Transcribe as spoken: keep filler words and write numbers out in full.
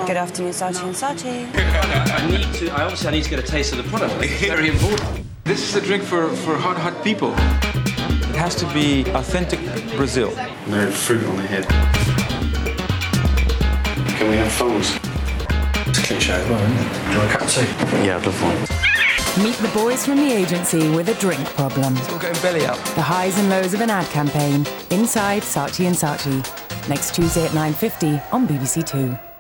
Good afternoon, Saatchi and Saatchi. I need to. I obviously I need to get a taste of the product. It's very important. This is a drink for, for hot, hot people. It has to be authentic Brazil. No fruit on the head. Can we have phones? It's a cliche as well, isn't it? Do you want a cup of tea? Yeah, I'd love one. Meet the boys from the agency with a drink problem. It's all going belly up. The highs and lows of an ad campaign inside Saatchi and Saatchi. Next Tuesday at nine fifty on B B C Two.